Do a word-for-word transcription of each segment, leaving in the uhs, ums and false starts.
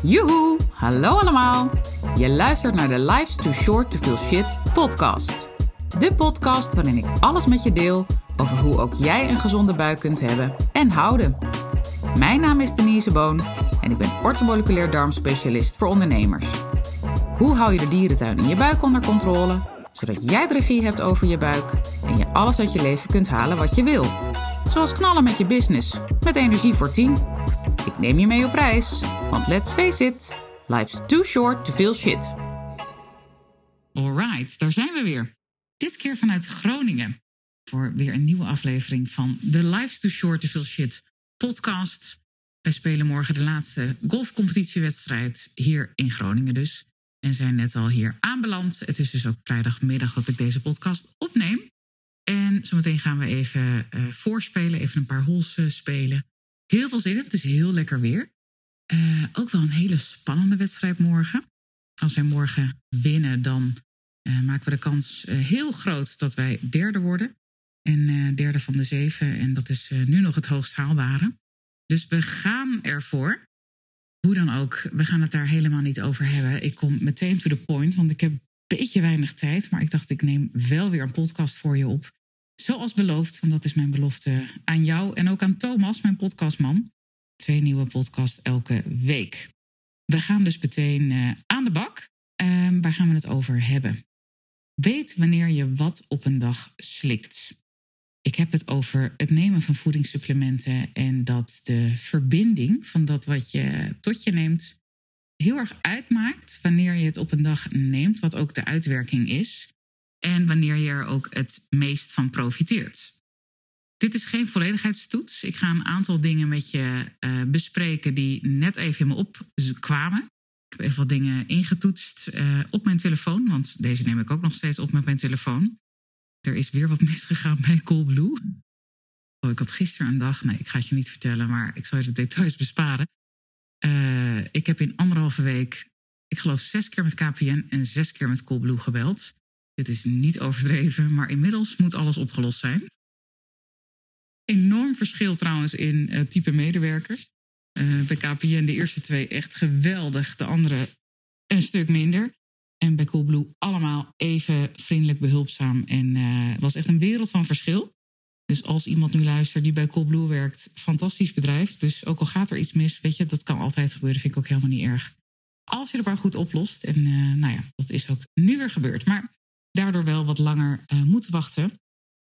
Joehoe, hallo allemaal. Je luistert naar de Life's Too Short to Feel Shit podcast. De podcast waarin ik alles met je deel over hoe ook jij een gezonde buik kunt hebben en houden. Mijn naam is Denise Boon en ik ben orthomoleculair darmspecialist voor ondernemers. Hoe hou je de dierentuin in je buik onder controle, zodat jij de regie hebt over je buik en je alles uit je leven kunt halen wat je wil. Zoals knallen met je business, met energie voor tien. Ik neem je mee op reis, want let's face it, life's too short to feel shit. Alright, daar zijn we weer. Dit keer vanuit Groningen voor weer een nieuwe aflevering van de Life's Too Short to Feel Shit podcast. Wij spelen morgen de laatste golfcompetitiewedstrijd hier in Groningen dus. En zijn net al hier aanbeland. Het is dus ook vrijdagmiddag dat ik deze podcast opneem. En zometeen gaan we even uh, voorspelen, even een paar holes uh, spelen. Heel veel zin in, het is heel lekker weer. Uh, ook wel een hele spannende wedstrijd morgen. Als wij morgen winnen, dan uh, maken we de kans uh, heel groot dat wij derde worden. En uh, derde van de zeven. En dat is uh, nu nog het hoogst haalbare. Dus we gaan ervoor. Hoe dan ook, we gaan het daar helemaal niet over hebben. Ik kom meteen to the point, want ik heb een beetje weinig tijd. Maar ik dacht, ik neem wel weer een podcast voor je op. Zoals beloofd, want dat is mijn belofte aan jou en ook aan Thomas, mijn podcastman. Twee nieuwe podcasts elke week. We gaan dus meteen uh, aan de bak. Uh, waar gaan we het over hebben? Weet wanneer je wat op een dag slikt. Ik heb het over het nemen van voedingssupplementen en dat de verbinding van dat wat je tot je neemt heel erg uitmaakt wanneer je het op een dag neemt, wat ook de uitwerking is. En wanneer je er ook het meest van profiteert. Dit is geen volledigheidstoets. Ik ga een aantal dingen met je uh, bespreken die net even in me opkwamen. Ik heb even wat dingen ingetoetst uh, op mijn telefoon. Want deze neem ik ook nog steeds op met mijn telefoon. Er is weer wat misgegaan bij Coolblue. Oh, ik had gisteren een dag, nee, ik ga het je niet vertellen, maar ik zal je de details besparen. Uh, ik heb in anderhalve week, ik geloof zes keer met K P N en zes keer met Coolblue gebeld. Dit is niet overdreven, maar inmiddels moet alles opgelost zijn. Enorm verschil trouwens in uh, type medewerkers. Uh, bij K P N de eerste twee echt geweldig, de andere een stuk minder. En bij Coolblue allemaal even vriendelijk behulpzaam. En uh, het was echt een wereld van verschil. Dus als iemand nu luistert die bij Coolblue werkt, fantastisch bedrijf. Dus ook al gaat er iets mis, weet je, dat kan altijd gebeuren. Vind ik ook helemaal niet erg. Als je het maar goed oplost. En uh, nou ja, dat is ook nu weer gebeurd. Maar daardoor wel wat langer uh, moeten wachten.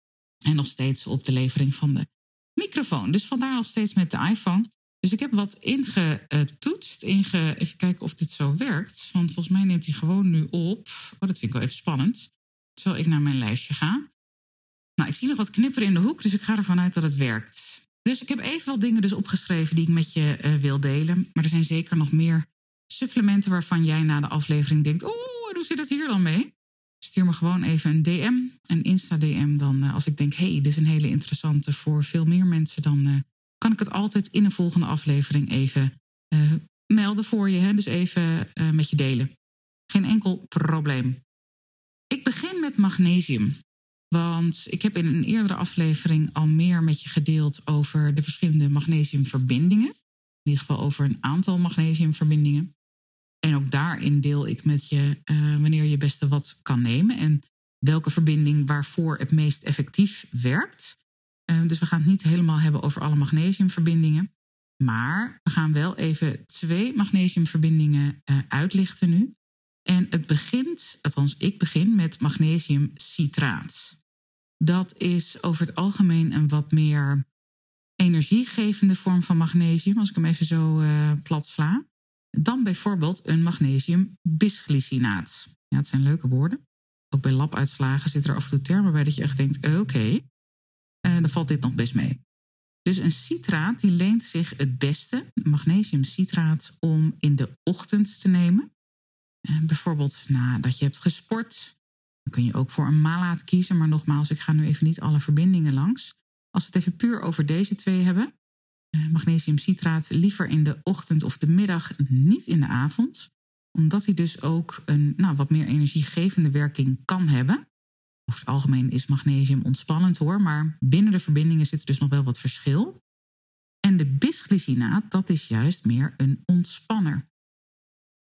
En nog steeds op de levering van de microfoon. Dus vandaar nog steeds met de iPhone. Dus ik heb wat ingetoetst. Inge, even kijken of dit zo werkt. Want volgens mij neemt hij gewoon nu op. Oh, dat vind ik wel even spannend. Terwijl ik naar mijn lijstje ga. Nou, ik zie nog wat knipperen in de hoek. Dus ik ga ervan uit dat het werkt. Dus ik heb even wat dingen dus opgeschreven die ik met je uh, wil delen. Maar er zijn zeker nog meer supplementen waarvan jij na de aflevering denkt, oh, hoe zit het hier dan mee? Stuur me gewoon even een D M, een Insta-D M. Dan uh, als ik denk, hé, hey, dit is een hele interessante voor veel meer mensen, dan uh, kan ik het altijd in een volgende aflevering even uh, melden voor je. Hè? Dus even uh, met je delen. Geen enkel probleem. Ik begin met magnesium. Want ik heb in een eerdere aflevering al meer met je gedeeld over de verschillende magnesiumverbindingen. In ieder geval over een aantal magnesiumverbindingen. En ook daarin deel ik met je uh, wanneer je beste wat kan nemen. En welke verbinding waarvoor het meest effectief werkt. Uh, dus we gaan het niet helemaal hebben over alle magnesiumverbindingen. Maar we gaan wel even twee magnesiumverbindingen uh, uitlichten nu. En het begint, althans ik begin met magnesiumcitraat. Dat is over het algemeen een wat meer energiegevende vorm van magnesium. Als ik hem even zo uh, plat sla. Dan bijvoorbeeld een magnesiumbisglycinaat. Ja, het zijn leuke woorden. Ook bij labuitslagen zitten er af en toe termen bij dat je echt denkt, oké, okay, uh, dan valt dit nog best mee. Dus een citraat die leent zich het beste, magnesiumcitraat, om in de ochtend te nemen. Uh, bijvoorbeeld nadat je hebt gesport. Dan kun je ook voor een malaat kiezen. Maar nogmaals, ik ga nu even niet alle verbindingen langs. Als we het even puur over deze twee hebben. Uh, magnesiumcitraat liever in de ochtend of de middag, niet in de avond. Omdat hij dus ook een nou, wat meer energiegevende werking kan hebben. Over het algemeen is magnesium ontspannend hoor. Maar binnen de verbindingen zit er dus nog wel wat verschil. En de bisglycinaat, dat is juist meer een ontspanner.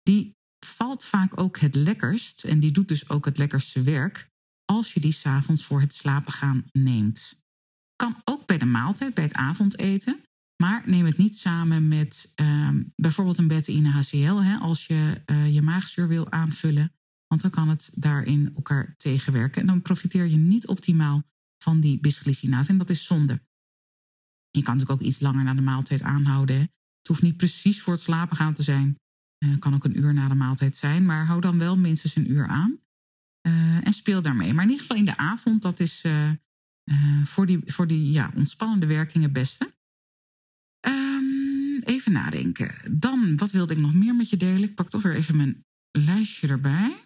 die valt vaak ook het lekkerst. En die doet dus ook het lekkerste werk als je die 's avonds voor het slapen gaan neemt. Kan ook bij de maaltijd, bij het avondeten. Maar neem het niet samen met uh, bijvoorbeeld een beta-ine H C L... Hè, als je uh, je maagzuur wil aanvullen. Want dan kan het daarin elkaar tegenwerken. En dan profiteer je niet optimaal van die bisglycinaat. En dat is zonde. Je kan natuurlijk ook iets langer na de maaltijd aanhouden. Hè. Het hoeft niet precies voor het slapen gaan te zijn. Het uh, kan ook een uur na de maaltijd zijn. Maar hou dan wel minstens een uur aan. Uh, en speel daarmee. Maar in ieder geval in de avond, dat is uh, uh, voor die, voor die ja, ontspannende werking het beste. Um, even nadenken. Dan, wat wilde ik nog meer met je delen? Ik pak toch weer even mijn lijstje erbij.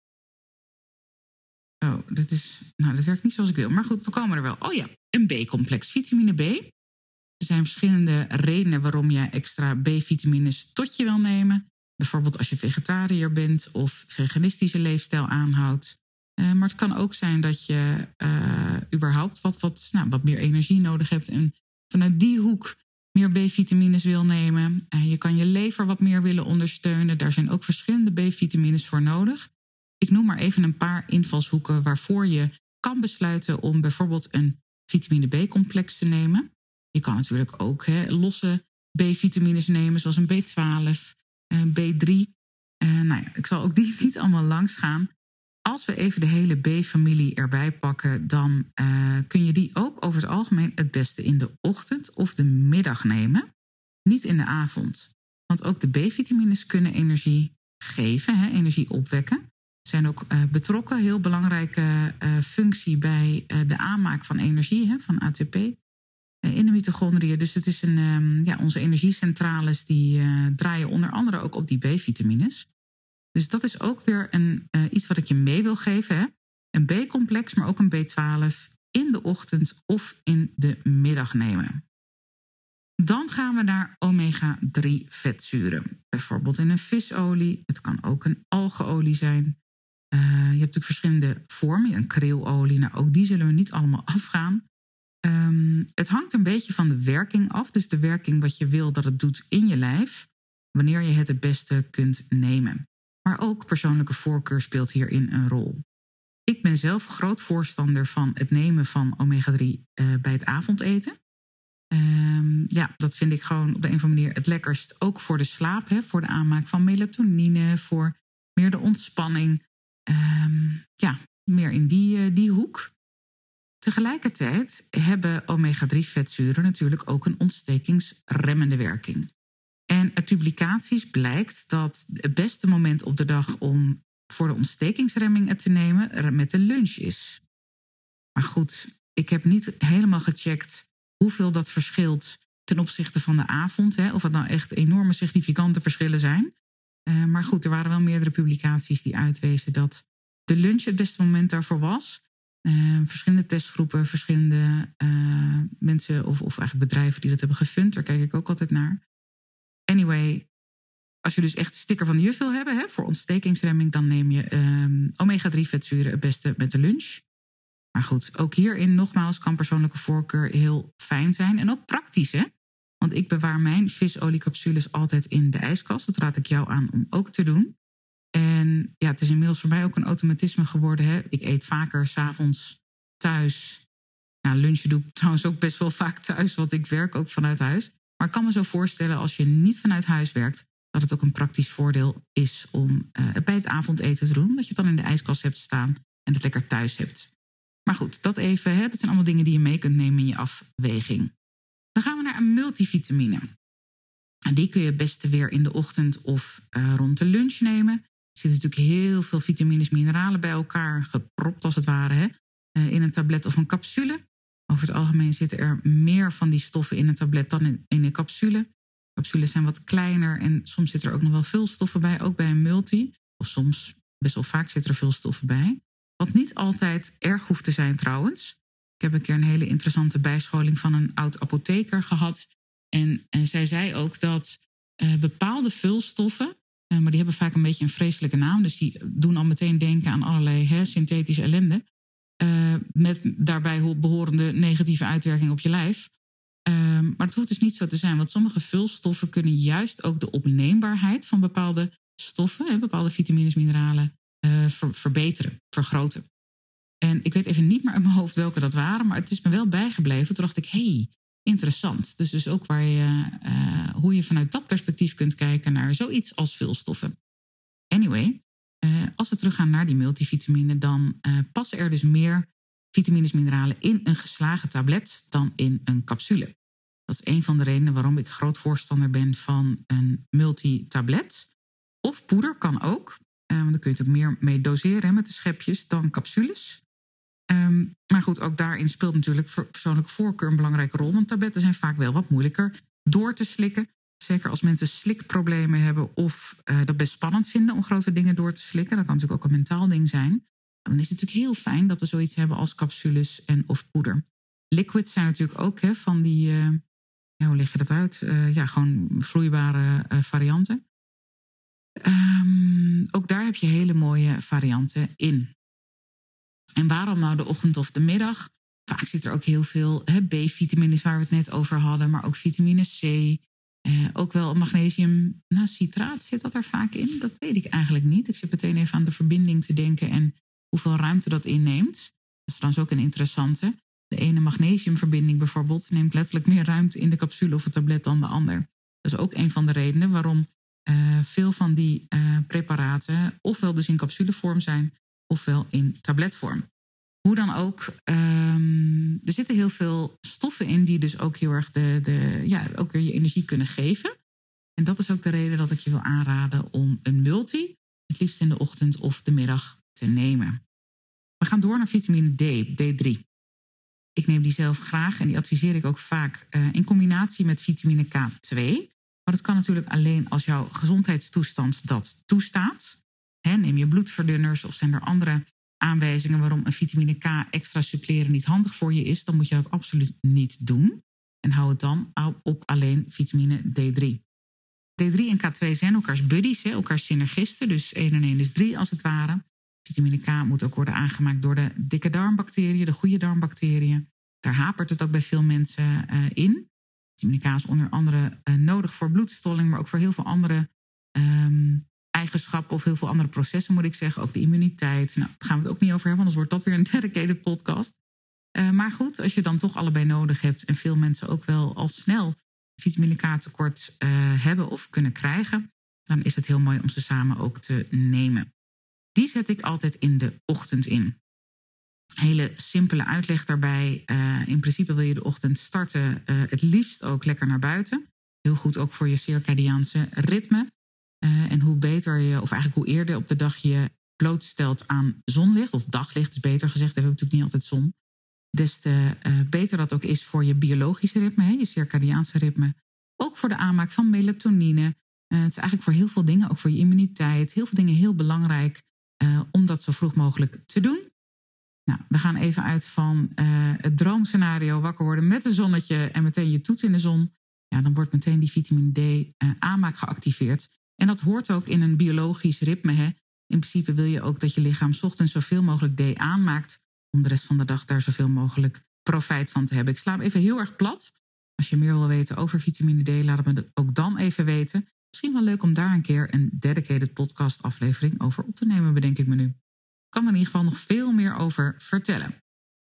Oh, dit is, nou, dat werkt niet zoals ik wil. Maar goed, we komen er wel. Oh ja, een B-complex, vitamine B. Er zijn verschillende redenen waarom je extra B-vitamines tot je wil nemen. Bijvoorbeeld als je vegetariër bent of veganistische leefstijl aanhoudt. Uh, maar het kan ook zijn dat je uh, überhaupt wat, wat, nou, wat meer energie nodig hebt. En vanuit die hoek meer B-vitamines wil nemen. Uh, je kan je lever wat meer willen ondersteunen. Daar zijn ook verschillende B-vitamines voor nodig. Ik noem maar even een paar invalshoeken waarvoor je kan besluiten om bijvoorbeeld een vitamine B-complex te nemen. Je kan natuurlijk ook hè, losse B-vitamines nemen, zoals een B twaalf, B drie. Uh, nou ja, ik zal ook die niet allemaal langs gaan. Als we even de hele B-familie erbij pakken, dan uh, kun je die ook over het algemeen het beste in de ochtend of de middag nemen. Niet in de avond. Want ook de B-vitamines kunnen energie geven, hè, energie opwekken. Zijn ook uh, betrokken, heel belangrijke uh, functie bij uh, de aanmaak van energie, hè, van A T P. In de mitochondriën. Dus het is een, um, ja, onze energiecentrales die uh, draaien onder andere ook op die B-vitamines. Dus dat is ook weer een, uh, iets wat ik je mee wil geven. Hè? Een B-complex, maar ook een B twaalf in de ochtend of in de middag nemen. Dan gaan we naar omega drie vetzuren. Bijvoorbeeld in een visolie. Het kan ook een algeolie zijn. Uh, je hebt natuurlijk verschillende vormen. Een krilolie, nou ook die zullen we niet allemaal afgaan. Um, het hangt een beetje van de werking af. Dus de werking wat je wil dat het doet in je lijf. Wanneer je het het beste kunt nemen. Maar ook persoonlijke voorkeur speelt hierin een rol. Ik ben zelf groot voorstander van het nemen van omega drie uh, bij het avondeten. Um, ja, dat vind ik gewoon op de een of andere manier het lekkerst. Ook voor de slaap, hè, voor de aanmaak van melatonine. Voor meer de ontspanning. Um, ja, meer in die, uh, die hoek. Tegelijkertijd hebben omega drie vetzuren natuurlijk ook een ontstekingsremmende werking. En uit publicaties blijkt dat het beste moment op de dag om voor de ontstekingsremming het te nemen met de lunch is. Maar goed, ik heb niet helemaal gecheckt hoeveel dat verschilt ten opzichte van de avond. Hè, of het nou echt enorme significante verschillen zijn. Uh, maar goed, er waren wel meerdere publicaties die uitwezen dat de lunch het beste moment daarvoor was. Uh, verschillende testgroepen, verschillende uh, mensen of, of eigenlijk bedrijven die dat hebben gefund. Daar kijk ik ook altijd naar. Anyway, als je dus echt de sticker van de juf wil hebben hè, voor ontstekingsremming, dan neem je um, omega drie vetzuren het beste met de lunch. Maar goed, ook hierin nogmaals kan persoonlijke voorkeur heel fijn zijn en ook praktisch, hè? Want ik bewaar mijn visoliecapsules altijd in de ijskast. Dat raad ik jou aan om ook te doen. En ja, het is inmiddels voor mij ook een automatisme geworden. Hè? Ik eet vaker 's avonds thuis. Ja, lunchen doe ik trouwens ook best wel vaak thuis, want ik werk ook vanuit huis. Maar ik kan me zo voorstellen, als je niet vanuit huis werkt, dat het ook een praktisch voordeel is om uh, het bij het avondeten te doen. Dat je het dan in de ijskast hebt staan en het lekker thuis hebt. Maar goed, dat even. Hè? Dat zijn allemaal dingen die je mee kunt nemen in je afweging. Dan gaan we naar een multivitamine. En die kun je het beste weer in de ochtend of uh, rond de lunch nemen. Er zitten natuurlijk heel veel vitamines, mineralen bij elkaar, gepropt als het ware, hè? Uh, in een tablet of een capsule. Over het algemeen zitten er meer van die stoffen in een tablet dan in, in een capsule. Capsules zijn wat kleiner en soms zitten er ook nog wel veel stoffen bij, ook bij een multi. Of soms, best wel vaak zitten er veel stoffen bij. Wat niet altijd erg hoeft te zijn trouwens. Ik heb een keer een hele interessante bijscholing van een oud apotheker gehad. En, en zij zei ook dat uh, bepaalde vulstoffen, uh, maar die hebben vaak een beetje een vreselijke naam. Dus die doen al meteen denken aan allerlei hè, synthetische ellende. Uh, met daarbij behorende negatieve uitwerking op je lijf. Uh, maar het hoeft dus niet zo te zijn. Want sommige vulstoffen kunnen juist ook de opneembaarheid van bepaalde stoffen, hè, bepaalde vitamines, mineralen, uh, ver, verbeteren, vergroten. En ik weet even niet meer uit mijn hoofd welke dat waren, maar het is me wel bijgebleven. Toen dacht ik, hé, hey, interessant. Dus, dus ook waar je, uh, hoe je vanuit dat perspectief kunt kijken naar zoiets als vulstoffen. Anyway, uh, als we teruggaan naar die multivitamine, dan uh, passen er dus meer vitamines, mineralen in een geslagen tablet dan in een capsule. Dat is een van de redenen waarom ik groot voorstander ben van een multitablet. Of poeder kan ook, uh, want dan kun je het ook meer mee doseren hè, met de schepjes dan capsules. Um, maar goed, ook daarin speelt natuurlijk persoonlijke voorkeur een belangrijke rol. Want tabletten zijn vaak wel wat moeilijker door te slikken. Zeker als mensen slikproblemen hebben of uh, dat best spannend vinden om grote dingen door te slikken. Dat kan natuurlijk ook een mentaal ding zijn. Dan is het natuurlijk heel fijn dat we zoiets hebben als capsules en of poeder. Liquids zijn natuurlijk ook hè, van die, uh, ja, hoe leg je dat uit? Uh, ja, gewoon vloeibare uh, varianten. Um, ook daar heb je hele mooie varianten in. En waarom nou de ochtend of de middag? Vaak zit er ook heel veel hè, B-vitamines waar we het net over hadden, maar ook vitamine C. Eh, ook wel magnesium, nou, citraat zit dat er vaak in? Dat weet ik eigenlijk niet. Ik zit meteen even aan de verbinding te denken en hoeveel ruimte dat inneemt. Dat is trouwens ook een interessante. De ene magnesiumverbinding bijvoorbeeld neemt letterlijk meer ruimte in de capsule of het tablet dan de ander. Dat is ook een van de redenen waarom uh, veel van die uh, preparaten ofwel dus in capsulevorm zijn ofwel in tabletvorm. Hoe dan ook, um, er zitten heel veel stoffen in die dus ook heel erg de, de, ja, ook weer je energie kunnen geven. En dat is ook de reden dat ik je wil aanraden om een multi, het liefst in de ochtend of de middag, te nemen. We gaan door naar vitamine D, D drie. Ik neem die zelf graag en die adviseer ik ook vaak uh, in combinatie met vitamine K twee. Maar dat kan natuurlijk alleen als jouw gezondheidstoestand dat toestaat. He, neem je bloedverdunners of zijn er andere aanwijzingen waarom een vitamine K extra suppleren niet handig voor je is, dan moet je dat absoluut niet doen. En hou het dan op alleen vitamine D drie. D drie en K twee zijn elkaars buddies, he, elkaars synergisten, dus één en één is drie als het ware. Vitamine K moet ook worden aangemaakt door de dikke darmbacteriën, de goede darmbacteriën. Daar hapert het ook bij veel mensen uh, in. Vitamine K is onder andere uh, nodig voor bloedstolling, maar ook voor heel veel andere um, eigenschappen of heel veel andere processen, moet ik zeggen. Ook de immuniteit. Nou, daar gaan we het ook niet over hebben, anders wordt dat weer een dedicated podcast. Uh, maar goed, als je dan toch allebei nodig hebt en veel mensen ook wel al snel vitamine K tekort uh, hebben of kunnen krijgen, dan is het heel mooi om ze samen ook te nemen. Die zet ik altijd in de ochtend in. Hele simpele uitleg daarbij. Uh, in principe wil je de ochtend starten, uh, het liefst ook lekker naar buiten. Heel goed ook voor je circadiaanse ritme. Uh, en hoe beter je, of eigenlijk hoe eerder op de dag je blootstelt aan zonlicht, of daglicht is beter gezegd, we hebben natuurlijk niet altijd zon, des te uh, beter dat ook is voor je biologische ritme, hè, je circadiaanse ritme. Ook voor de aanmaak van melatonine. Uh, het is eigenlijk voor heel veel dingen, ook voor je immuniteit, heel veel dingen heel belangrijk uh, om dat zo vroeg mogelijk te doen. Nou, we gaan even uit van uh, het droomscenario, wakker worden met een zonnetje en meteen je toets in de zon. Ja, dan wordt meteen die vitamine D uh, aanmaak geactiveerd. En dat hoort ook in een biologisch ritme. Hè. In principe wil je ook dat je lichaam 's ochtends zoveel mogelijk D aanmaakt om de rest van de dag daar zoveel mogelijk profijt van te hebben. Ik sla hem even heel erg plat. Als je meer wil weten over vitamine D, laat het me ook dan even weten. Misschien wel leuk om daar een keer een dedicated podcast aflevering over op te nemen, bedenk ik me nu. Ik kan er in ieder geval nog veel meer over vertellen.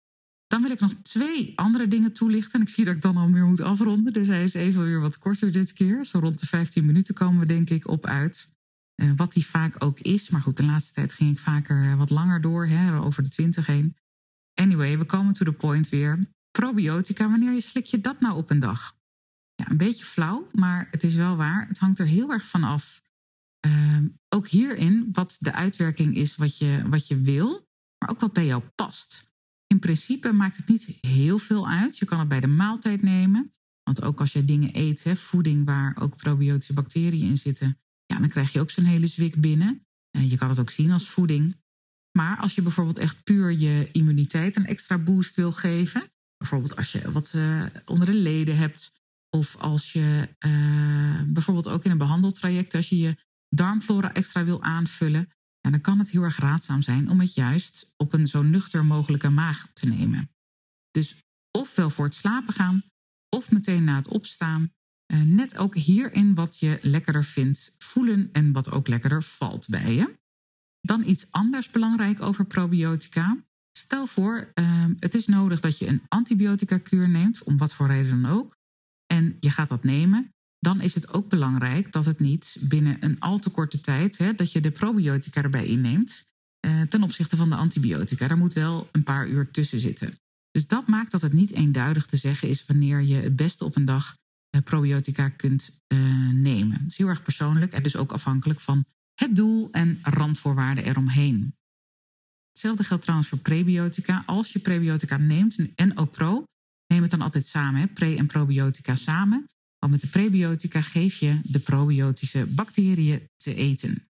Dan wil ik nog twee andere dingen toelichten. En ik zie dat ik dan alweer moet afronden. Dus hij is even weer wat korter dit keer. Zo rond de vijftien minuten komen we denk ik op uit. Uh, wat die vaak ook is. Maar goed, de laatste tijd ging ik vaker uh, wat langer door. Hè, over de twintig heen. Anyway, we komen to the point weer. Probiotica, wanneer je slik je dat nou op een dag? Ja, een beetje flauw, maar het is wel waar. Het hangt er heel erg van af. Uh, ook hierin wat de uitwerking is wat je, wat je wil. Maar ook wat bij jou past. In principe maakt het niet heel veel uit. Je kan het bij de maaltijd nemen. Want ook als je dingen eet, hè, voeding waar ook probiotische bacteriën in zitten, ja, dan krijg je ook zo'n hele zwik binnen. Uh, je kan het ook zien als voeding. Maar als je bijvoorbeeld echt puur je immuniteit een extra boost wil geven, bijvoorbeeld als je wat uh, onder de leden hebt, of als je uh, bijvoorbeeld ook in een behandeltraject, als je je darmflora extra wil aanvullen, en dan kan het heel erg raadzaam zijn om het juist op een zo nuchter mogelijke maag te nemen. Dus ofwel voor het slapen gaan, of meteen na het opstaan. Uh, net ook hierin wat je lekkerder vindt voelen en wat ook lekkerder valt bij je. Dan iets anders belangrijk over probiotica. Stel voor, uh, het is nodig dat je een antibiotica-kuur neemt, om wat voor reden dan ook. En je gaat dat nemen. Dan is het ook belangrijk dat het niet binnen een al te korte tijd, hè, dat je de probiotica erbij inneemt, uh, ten opzichte van de antibiotica. Daar moet wel een paar uur tussen zitten. Dus dat maakt dat het niet eenduidig te zeggen is wanneer je het beste op een dag uh, probiotica kunt uh, nemen. Het is heel erg persoonlijk en dus ook afhankelijk van het doel en randvoorwaarden eromheen. Hetzelfde geldt trouwens voor prebiotica. Als je prebiotica neemt, en ook pro, neem het dan altijd samen. Hè? Pre- en probiotica samen. Want met de prebiotica geef je de probiotische bacteriën te eten.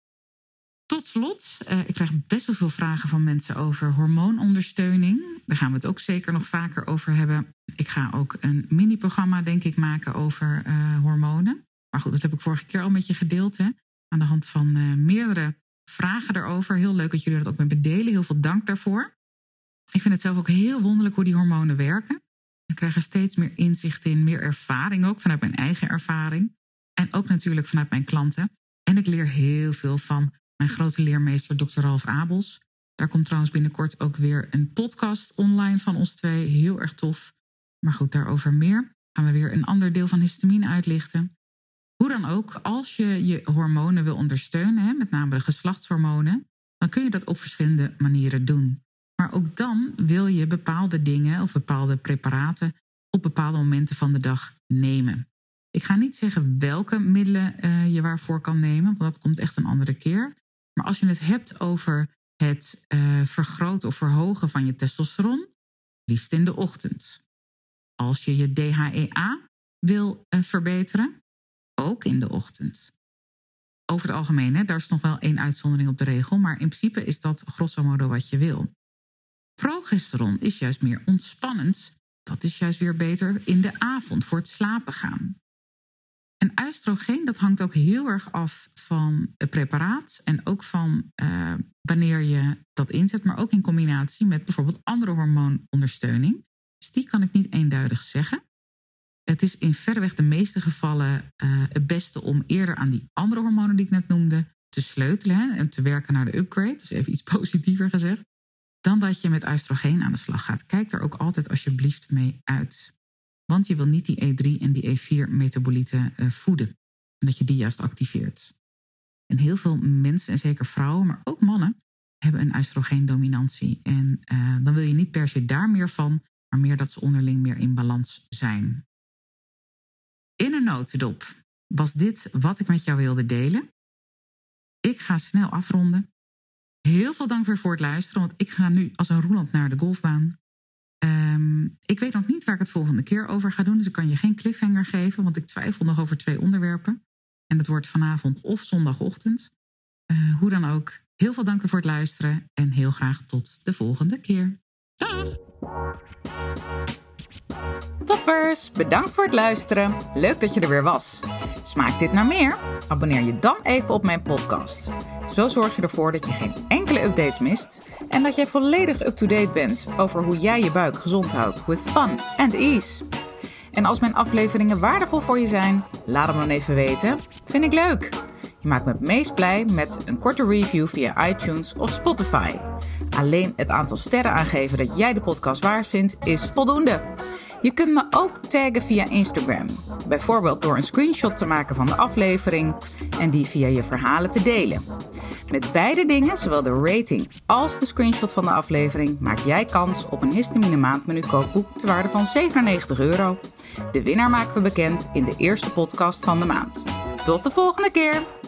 Tot slot, uh, ik krijg best wel veel vragen van mensen over hormoonondersteuning. Daar gaan we het ook zeker nog vaker over hebben. Ik ga ook een mini-programma, denk ik, maken over uh, hormonen. Maar goed, dat heb ik vorige keer al met je gedeeld, hè? Aan de hand van uh, meerdere vragen daarover. Heel leuk dat jullie dat ook met me delen. Heel veel dank daarvoor. Ik vind het zelf ook heel wonderlijk hoe die hormonen werken. Ik krijg er steeds meer inzicht in, meer ervaring ook vanuit mijn eigen ervaring. En ook natuurlijk vanuit mijn klanten. En ik leer heel veel van mijn grote leermeester dokter Ralf Abels. Daar komt trouwens binnenkort ook weer een podcast online van ons twee. Heel erg tof. Maar goed, daarover meer. Gaan we weer een ander deel van histamine uitlichten. Hoe dan ook, als je je hormonen wil ondersteunen, hè, met name de geslachtshormonen, dan kun je dat op verschillende manieren doen. Maar ook dan wil je bepaalde dingen of bepaalde preparaten op bepaalde momenten van de dag nemen. Ik ga niet zeggen welke middelen uh, je waarvoor kan nemen, want dat komt echt een andere keer. Maar als je het hebt over het uh, vergroten of verhogen van je testosteron, liefst in de ochtend. Als je je D H E A wil uh, verbeteren, ook in de ochtend. Over het algemeen, hè, daar is nog wel één uitzondering op de regel, maar in principe is dat grosso modo wat je wil. Progesteron is juist meer ontspannend. Dat is juist weer beter in de avond voor het slapen gaan. En oestrogeen, dat hangt ook heel erg af van het preparaat en ook van uh, wanneer je dat inzet, maar ook in combinatie met bijvoorbeeld andere hormoonondersteuning. Dus die kan ik niet eenduidig zeggen. Het is in verreweg de meeste gevallen uh, het beste om eerder aan die andere hormonen die ik net noemde te sleutelen, hè, en te werken naar de upgrade, dus even iets positiever gezegd, dan dat je met oestrogeen aan de slag gaat. Kijk er ook altijd alsjeblieft mee uit. Want je wil niet die E drie en die E vier metabolieten uh, voeden. En dat je die juist activeert. En heel veel mensen, en zeker vrouwen, maar ook mannen, hebben een oestrogeendominantie. En uh, dan wil je niet per se daar meer van, maar meer dat ze onderling meer in balans zijn. In een notendop was dit wat ik met jou wilde delen. Ik ga snel afronden. Heel veel dank weer voor het luisteren, want ik ga nu als een roeland naar de golfbaan. Um, ik weet nog niet waar ik het volgende keer over ga doen, dus ik kan je geen cliffhanger geven, want ik twijfel nog over twee onderwerpen. En het wordt vanavond of zondagochtend. Uh, hoe dan ook, heel veel dank voor het luisteren en heel graag tot de volgende keer. Dag! Toppers, bedankt voor het luisteren. Leuk dat je er weer was. Smaakt dit naar meer? Abonneer je dan even op mijn podcast. Zo zorg je ervoor dat je geen enkele updates mist en dat jij volledig up-to-date bent over hoe jij je buik gezond houdt with fun and ease. En als mijn afleveringen waardevol voor je zijn, laat hem dan even weten. Vind ik leuk. Je maakt me het meest blij met een korte review via iTunes of Spotify. Alleen het aantal sterren aangeven dat jij de podcast waard vindt is voldoende. Je kunt me ook taggen via Instagram. Bijvoorbeeld door een screenshot te maken van de aflevering en die via je verhalen te delen. Met beide dingen, zowel de rating als de screenshot van de aflevering, maak jij kans op een Histamine Maandmenu kookboek ter waarde van zevenennegentig euro. De winnaar maken we bekend in de eerste podcast van de maand. Tot de volgende keer!